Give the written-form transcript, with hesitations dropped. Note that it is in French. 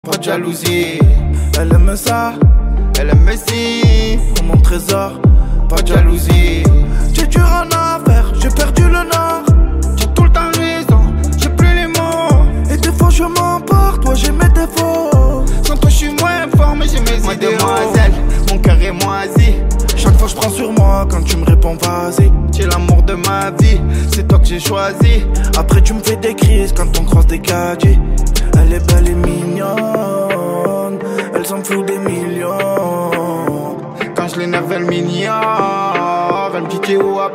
Pas de jalousie, Elle aime ça, elle aime Messi. pour mon trésor. Pas de jalousie, J'ai dur en affaire, j'ai perdu le nord. j'ai tout le temps raison, j'ai plus les mots. Et des fois je m'emporte, toi j'ai mes défauts. Sans toi je suis moins fort mais j'ai mes idées. Mademoiselle, mon cœur est moisi. Chaque fois je prends sur moi quand tu me réponds vas-y. Tu es l'amour de ma vie, c'est toi que j'ai choisi. Après tu me fais des crises quand on croise des gadgets. Elle est belle et mignonne, elle s'en fout des millions. Quand je l'énerve elle m'ignore. Elle me dit t'es où